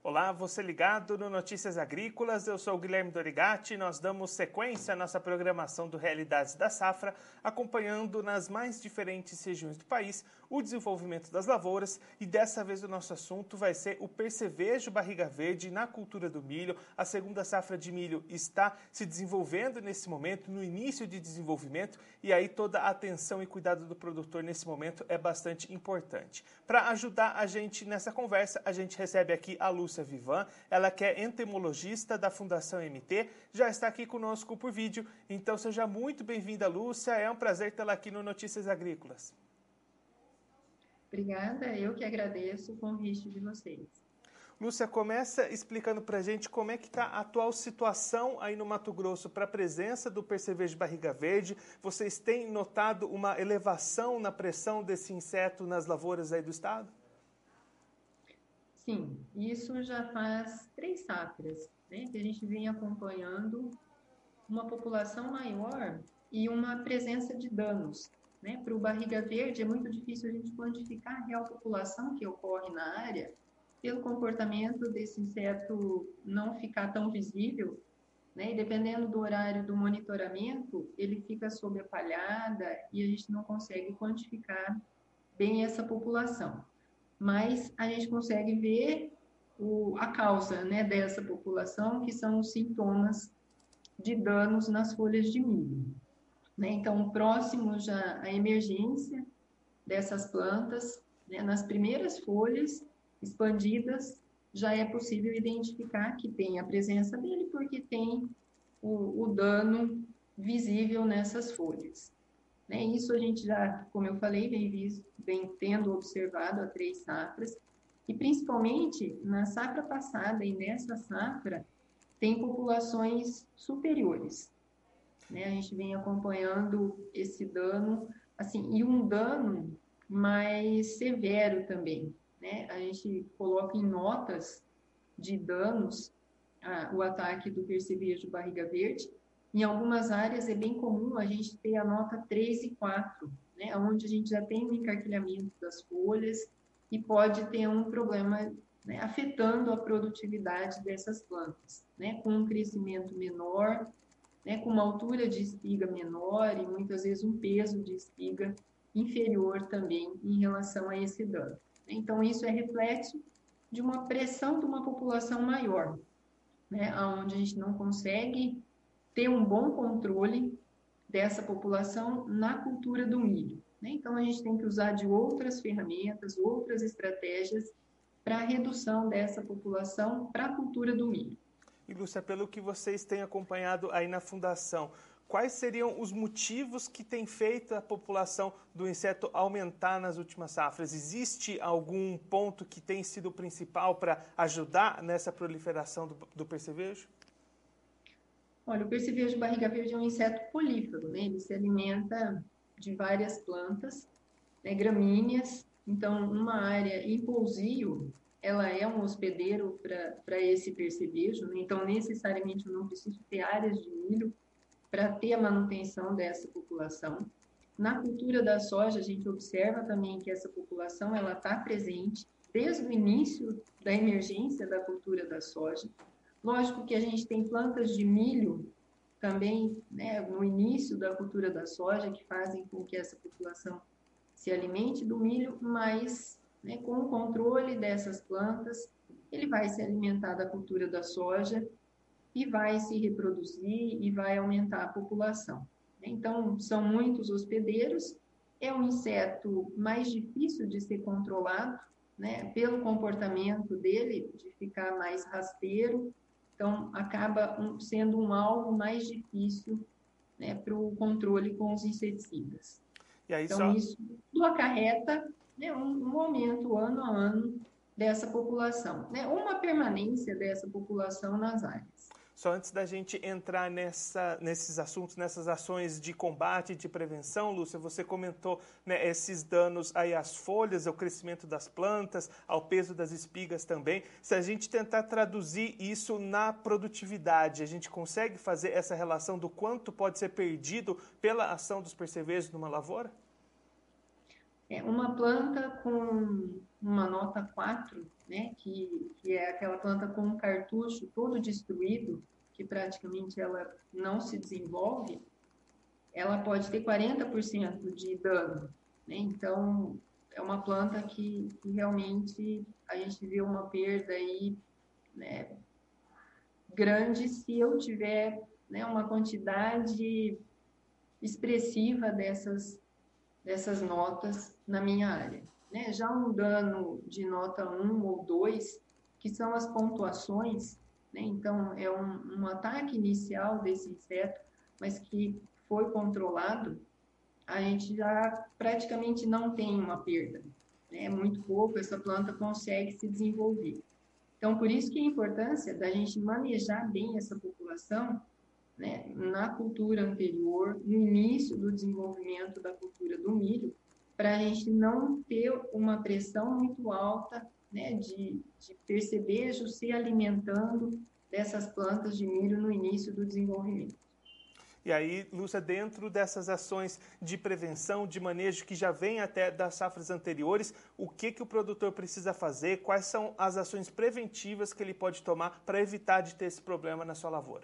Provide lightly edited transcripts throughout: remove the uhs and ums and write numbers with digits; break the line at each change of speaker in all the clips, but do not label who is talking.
Olá, você ligado no Notícias Agrícolas, eu sou o Guilherme Dorigatti. Nós damos sequência à nossa programação do Realidades da Safra, acompanhando nas mais diferentes regiões do país o desenvolvimento das lavouras, e dessa vez o nosso assunto vai ser o percevejo barriga verde na cultura do milho. A segunda safra de milho está se desenvolvendo nesse momento, no início de desenvolvimento, e aí toda a atenção e cuidado do produtor nesse momento é bastante importante. Para ajudar a gente nessa conversa, a gente recebe aqui a Lúcia Vivan, ela que é entomologista da Fundação MT, já está aqui conosco por vídeo, então seja muito bem-vinda, Lúcia, é um prazer tê-la aqui no Notícias Agrícolas.
Obrigada, eu que agradeço o convite de vocês.
Lúcia, começa explicando para a gente como é que está a atual situação aí no Mato Grosso para a presença do percevejo barriga verde. Vocês têm notado uma elevação na pressão desse inseto nas lavouras aí do estado?
Sim, isso já faz 3 safras, né, que a gente vem acompanhando uma população maior e uma presença de danos. Né? Para o barriga verde é muito difícil a gente quantificar a real população que ocorre na área, pelo comportamento desse inseto não ficar tão visível, né? E dependendo do horário do monitoramento, ele fica sob a palhada e a gente não consegue quantificar bem essa população. Mas a gente consegue ver a causa, né, dessa população, que são os sintomas de danos nas folhas de milho. Né? Então, próximo já à emergência dessas plantas, né, nas primeiras folhas expandidas, já é possível identificar que tem a presença dele, porque tem o dano visível nessas folhas. Né? Isso a gente já, como eu falei, vem tendo observado há 3 safras, e principalmente na safra passada e nessa safra, tem populações superiores. Né? A gente vem acompanhando esse dano, assim, e um dano mais severo também. Né? A gente coloca em notas de danos o ataque do percevejo barriga verde. Em algumas áreas é bem comum a gente ter a nota 3 e 4, né? Onde a gente já tem um encarquilhamento das folhas e pode ter um problema, né, afetando a produtividade dessas plantas, né? Com um crescimento menor, né, com uma altura de espiga menor e muitas vezes um peso de espiga inferior também em relação a esse dano. Então, isso é reflexo de uma pressão de uma população maior, né, onde a gente não consegue ter um bom controle dessa população na cultura do milho. Né? Então, a gente tem que usar de outras ferramentas, outras estratégias para a redução dessa população para a cultura do milho.
E, Lúcia, pelo que vocês têm acompanhado aí na Fundação, quais seriam os motivos que têm feito a população do inseto aumentar nas últimas safras? Existe algum ponto que tem sido principal para ajudar nessa proliferação do percevejo?
Olha, o percevejo barriga verde é um inseto polífago, né? Ele se alimenta de várias plantas, né, gramíneas. Então, uma área em pousio, ela é um hospedeiro para esse percevejo, né? Então, necessariamente, eu não preciso ter áreas de milho para ter a manutenção dessa população. Na cultura da soja, a gente observa também que essa população ela está presente desde o início da emergência da cultura da soja. Lógico que a gente tem plantas de milho também, né, no início da cultura da soja, que fazem com que essa população se alimente do milho, mas, né, com o controle dessas plantas, ele vai se alimentar da cultura da soja e vai se reproduzir e vai aumentar a população. Então, são muitos hospedeiros, é um inseto mais difícil de ser controlado, né, pelo comportamento dele, de ficar mais rasteiro, então acaba sendo um alvo mais difícil, né, para o controle com os inseticidas.
E aí,
Então, isso tudo acarreta, né, um aumento ano a ano dessa população, né, uma permanência dessa população nas áreas.
Só antes da gente entrar nesses assuntos, nessas ações de combate e de prevenção, Lúcia, você comentou, né, esses danos aí às folhas, ao crescimento das plantas, ao peso das espigas também. Se a gente tentar traduzir isso na produtividade, a gente consegue fazer essa relação do quanto pode ser perdido pela ação dos percevejos numa lavoura?
É uma planta com uma nota 4, né, que é aquela planta com um cartucho todo destruído, que praticamente ela não se desenvolve, ela pode ter 40% de dano, né? Então, é uma planta que realmente a gente vê uma perda aí, né, grande se eu tiver, né, uma quantidade expressiva dessas notas na minha área. Né? Já um dano de nota 1 ou 2, que são as pontuações, né? Então é um ataque inicial desse inseto, mas que foi controlado, a gente já praticamente não tem uma perda. Né? É muito pouco, essa planta consegue se desenvolver. Então, por isso que a importância da gente manejar bem essa população, né, na cultura anterior, no início do desenvolvimento da cultura do milho, para a gente não ter uma pressão muito alta, né, de percevejo se alimentando dessas plantas de milho no início do desenvolvimento.
E aí, Lúcia, dentro dessas ações de prevenção, de manejo que já vem até das safras anteriores, o que o produtor precisa fazer? Quais são as ações preventivas que ele pode tomar para evitar de ter esse problema na sua lavoura?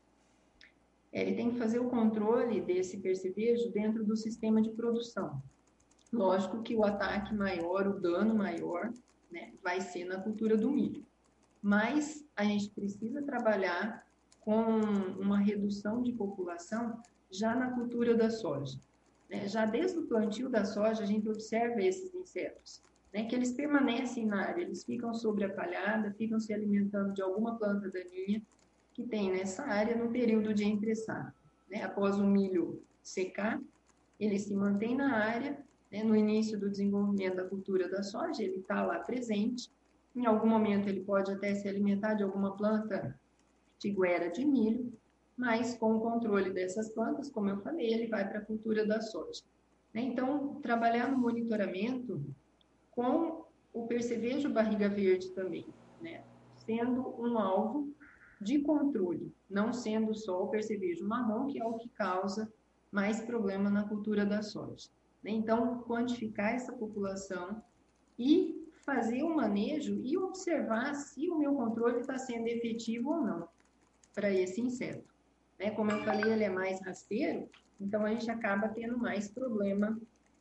Ele tem que fazer o controle desse percevejo dentro do sistema de produção. Lógico que o ataque maior, o dano maior, né, vai ser na cultura do milho. Mas a gente precisa trabalhar com uma redução de população já na cultura da soja. Né? Já desde o plantio da soja, a gente observa esses insetos, né, que eles permanecem na área, eles ficam sobre a palhada, ficam se alimentando de alguma planta daninha que tem nessa área no período de entre-safra. Né? Após o milho secar, ele se mantém na área, né? No início do desenvolvimento da cultura da soja, ele está lá presente. Em algum momento ele pode até se alimentar de alguma planta tiguera de milho, mas com o controle dessas plantas, como eu falei, ele vai para a cultura da soja. Né? Então, trabalhar no monitoramento com o percevejo barriga verde também, né? Sendo um alvo de controle, não sendo só o percevejo marrom, que é o que causa mais problema na cultura da soja. Então, quantificar essa população e fazer o manejo e observar se o meu controle está sendo efetivo ou não para esse inseto. Como eu falei, ele é mais rasteiro, então a gente acaba tendo mais problema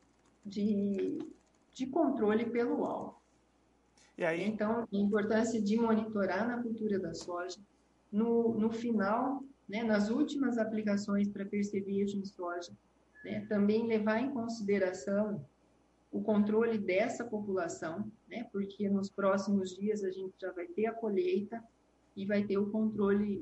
de controle pelo alvo.
E aí...
Então, a importância de monitorar na cultura da soja, no final, né, nas últimas aplicações para percevejo em soja, né, também levar em consideração o controle dessa população, né, porque nos próximos dias a gente já vai ter a colheita e vai ter o controle,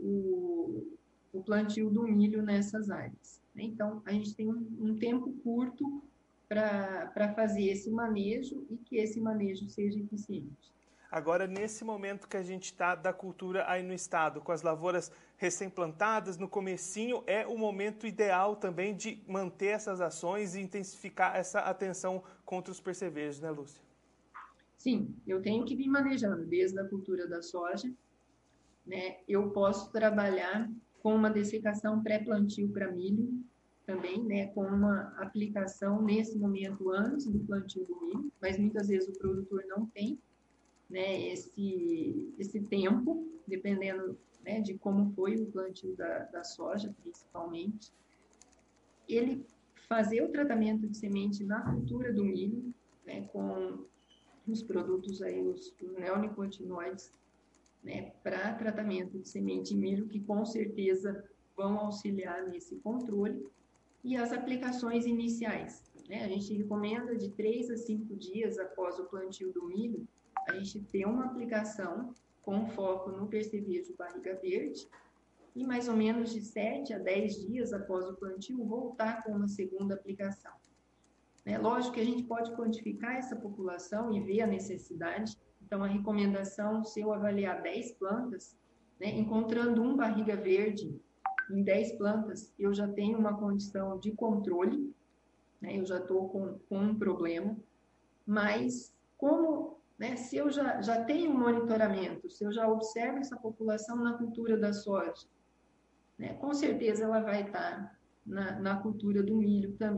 o plantio do milho nessas áreas. Né? Então, a gente tem um tempo curto para fazer esse manejo e que esse manejo seja eficiente.
Agora, nesse momento que a gente está da cultura aí no estado, com as lavouras recém-plantadas, no comecinho, é o momento ideal também de manter essas ações e intensificar essa atenção contra os percevejos, né, Lúcia?
Sim, eu tenho que vir manejando desde a cultura da soja, né? Eu posso trabalhar com uma dessecação pré-plantio para milho, também, né, com uma aplicação nesse momento antes do plantio do milho, mas muitas vezes o produtor não tem, né, esse tempo, dependendo, né, de como foi o plantio da soja, principalmente. Ele fazer o tratamento de semente na cultura do milho, né, com os produtos aí, os neonicotinoides, né, para tratamento de semente em milho, que com certeza vão auxiliar nesse controle. E as aplicações iniciais, né? A gente recomenda de 3 a 5 dias após o plantio do milho, a gente ter uma aplicação com foco no percevejo barriga verde e mais ou menos de 7 a 10 dias após o plantio voltar com uma segunda aplicação. Né? Lógico que a gente pode quantificar essa população e ver a necessidade. Então, a recomendação, se eu avaliar 10 plantas, né, encontrando um barriga verde em 10 plantas, eu já tenho uma condição de controle, né, eu já estou com um problema, mas como, né, se eu já tenho um monitoramento, se eu já observo essa população na cultura da soja, né, com certeza ela vai estar na cultura do milho também.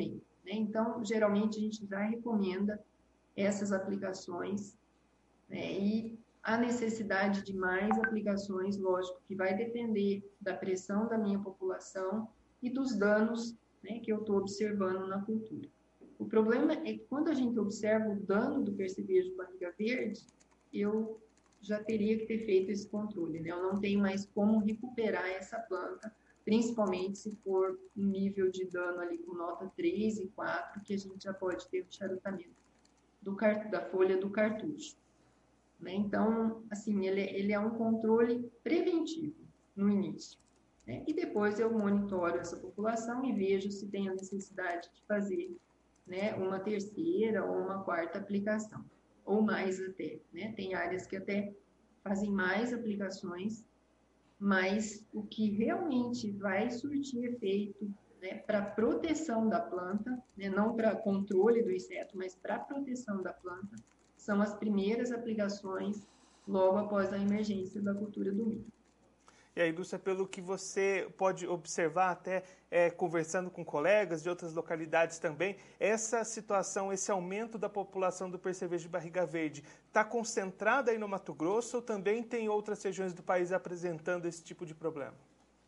né? Então, geralmente, a gente já recomenda essas aplicações, né? E a necessidade de mais aplicações, lógico, que vai depender da pressão da minha população e dos danos, né, que eu estou observando na cultura. O problema é que quando a gente observa o dano do percevejo barriga verde, eu já teria que ter feito esse controle, né? Eu não tenho mais como recuperar essa planta, principalmente se for um nível de dano ali com nota 3 e 4, que a gente já pode ter o charutamento da folha do cartucho, né? Então, assim, ele é um controle preventivo no início, né? E depois eu monitoro essa população e vejo se tem a necessidade de fazer, né, uma terceira ou uma quarta aplicação, ou mais até, né? Tem áreas que até fazem mais aplicações, mas o que realmente vai surtir efeito, né, para proteção da planta, né, não para controle do inseto, mas para proteção da planta, são as primeiras aplicações logo após a emergência da cultura do milho.
E aí, Lúcia, pelo que você pode observar, até conversando com colegas de outras localidades também, essa situação, esse aumento da população do percevejo de barriga verde, está concentrada aí no Mato Grosso ou também tem outras regiões do país apresentando esse tipo de problema?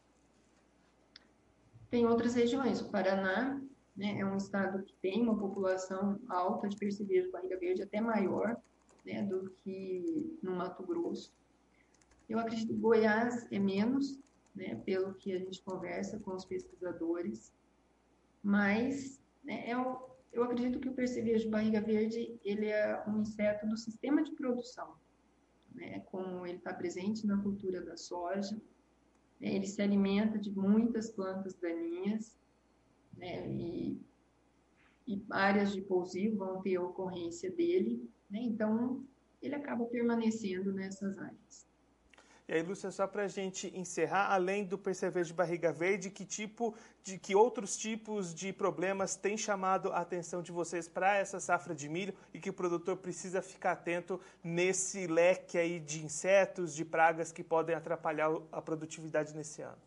Tem outras regiões. O Paraná, né, é um estado que tem uma população alta de percevejo de barriga verde, até maior, né, do que no Mato Grosso. Eu acredito que Goiás é menos, né, pelo que a gente conversa com os pesquisadores, mas, né, eu acredito que o percevejo de barriga verde ele é um inseto do sistema de produção, né, como ele está presente na cultura da soja, né, ele se alimenta de muitas plantas daninhas, né, e áreas de pousio vão ter a ocorrência dele, né, então ele acaba permanecendo nessas áreas.
E aí, Lúcia, só para a gente encerrar, além do percevejo de barriga verde, que outros tipos de problemas têm chamado a atenção de vocês para essa safra de milho e que o produtor precisa ficar atento nesse leque aí de insetos, de pragas que podem atrapalhar a produtividade nesse ano?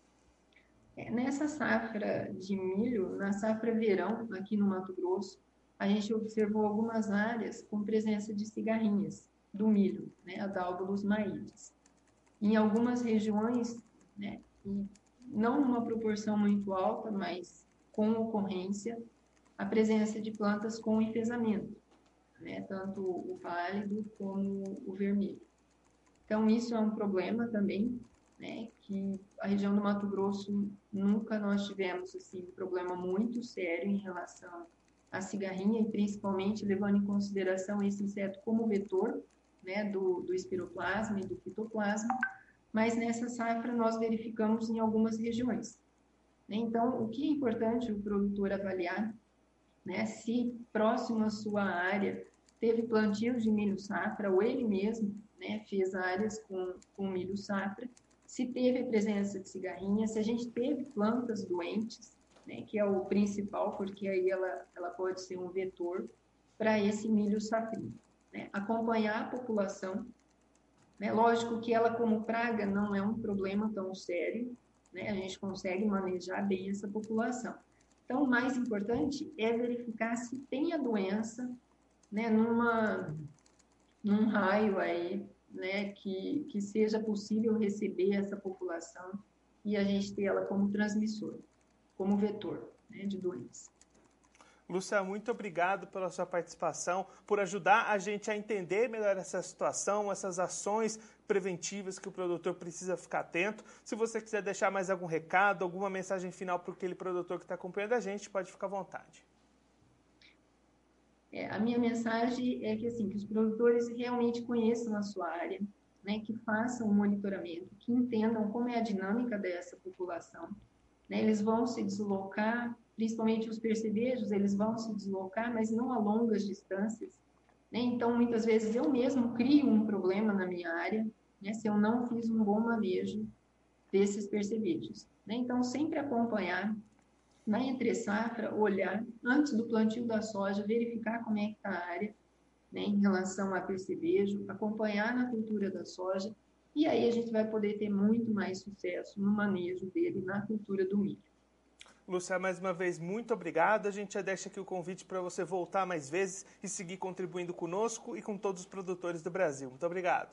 Nessa safra de milho, na safra verão, aqui no Mato Grosso, a gente observou algumas áreas com presença de cigarrinhas do milho, né, a Dálbulos maides. Em algumas regiões, né, não numa proporção muito alta, mas com ocorrência, a presença de plantas com enfesamento, né, tanto o pálido como o vermelho. Então, isso é um problema também, né, que a região do Mato Grosso nunca nós tivemos assim, um problema muito sério em relação à cigarrinha, e principalmente levando em consideração esse inseto como vetor, né, do espiroplasma e do fitoplasma, mas nessa safra nós verificamos em algumas regiões. Então, o que é importante o produtor avaliar, né, se próximo à sua área teve plantios de milho safra, ou ele mesmo, né, fez áreas com milho safra, se teve a presença de cigarrinha, se a gente teve plantas doentes, né, que é o principal, porque aí ela pode ser um vetor para esse milho safrinho. Né? Acompanhar a população, né? Lógico que ela como praga não é um problema tão sério, né? A gente consegue manejar bem essa população. Então, o mais importante é verificar se tem a doença, né, num raio aí, né, que seja possível receber essa população e a gente ter ela como transmissor, como vetor, né, de doença.
Lúcia, muito obrigado pela sua participação, por ajudar a gente a entender melhor essa situação, essas ações preventivas que o produtor precisa ficar atento. Se você quiser deixar mais algum recado, alguma mensagem final para aquele produtor que está acompanhando a gente, pode ficar à vontade.
A minha mensagem é que, assim, que os produtores realmente conheçam a sua área, né, que façam um monitoramento, que entendam como é a dinâmica dessa população. Né, eles vão se deslocar, principalmente os percevejos, eles vão se deslocar, mas não a longas distâncias. Né? Então, muitas vezes, eu mesmo crio um problema na minha área, né, se eu não fiz um bom manejo desses percevejos. Né? Então, sempre acompanhar, na entre-safra, olhar, antes do plantio da soja, verificar como é que está a área, né, em relação a percevejo, acompanhar na cultura da soja, e aí a gente vai poder ter muito mais sucesso no manejo dele na cultura do milho.
Lúcia, mais uma vez, muito obrigado. A gente já deixa aqui o convite para você voltar mais vezes e seguir contribuindo conosco e com todos os produtores do Brasil. Muito obrigado.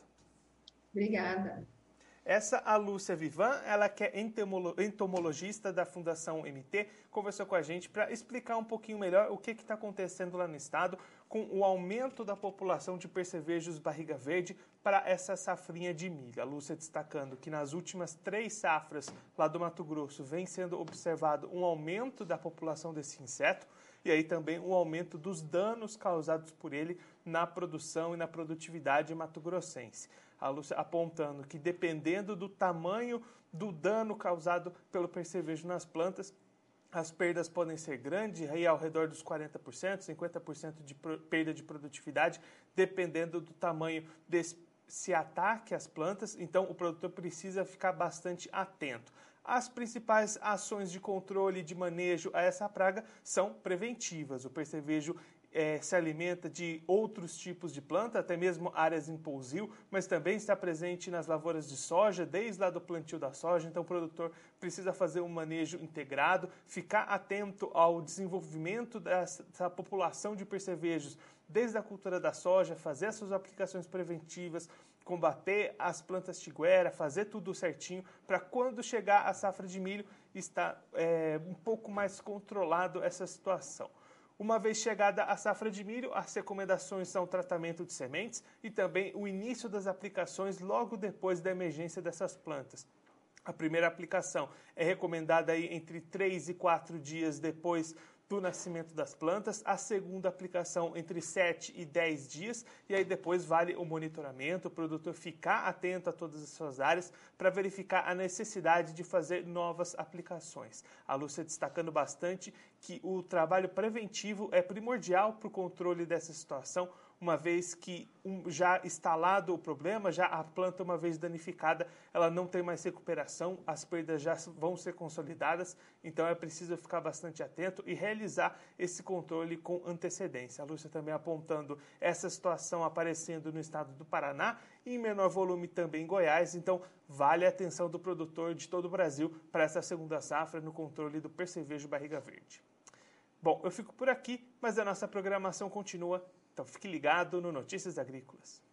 Obrigada.
Essa a Lúcia Vivan, ela que é entomologista da Fundação MT, conversou com a gente para explicar um pouquinho melhor o que está acontecendo lá no estado com o aumento da população de percevejos barriga verde para essa safrinha de milho. A Lúcia destacando que nas últimas 3 safras lá do Mato Grosso vem sendo observado um aumento da população desse inseto e aí também um aumento dos danos causados por ele na produção e na produtividade mato-grossense. A Lúcia apontando que dependendo do tamanho do dano causado pelo percevejo nas plantas, as perdas podem ser grandes, aí ao redor dos 40%, 50% de perda de produtividade, dependendo do tamanho desse ataque às plantas. Então, o produtor precisa ficar bastante atento. As principais ações de controle e de manejo a essa praga são preventivas. O percevejo se alimenta de outros tipos de planta, até mesmo áreas em pousio, mas também está presente nas lavouras de soja, desde lá do plantio da soja. Então o produtor precisa fazer um manejo integrado, ficar atento ao desenvolvimento dessa população de percevejos desde a cultura da soja, fazer as suas aplicações preventivas, combater as plantas tiguera, fazer tudo certinho para quando chegar a safra de milho estar um pouco mais controlado essa situação. Uma vez chegada a safra de milho, as recomendações são o tratamento de sementes e também o início das aplicações logo depois da emergência dessas plantas. A primeira aplicação é recomendada aí entre 3 e 4 dias depois do nascimento das plantas, a segunda aplicação entre 7 e 10 dias, e aí depois vale o monitoramento, o produtor ficar atento a todas as suas áreas para verificar a necessidade de fazer novas aplicações. A Lúcia destacando bastante que o trabalho preventivo é primordial para o controle dessa situação, uma vez que já instalado o problema, já a planta uma vez danificada, ela não tem mais recuperação, as perdas já vão ser consolidadas, então é preciso ficar bastante atento e realizar esse controle com antecedência. A Lúcia também apontando essa situação aparecendo no estado do Paraná e em menor volume também em Goiás, então vale a atenção do produtor de todo o Brasil para essa segunda safra no controle do percevejo barriga verde. Bom, eu fico por aqui, mas a nossa programação continua. Então fique ligado no Notícias Agrícolas.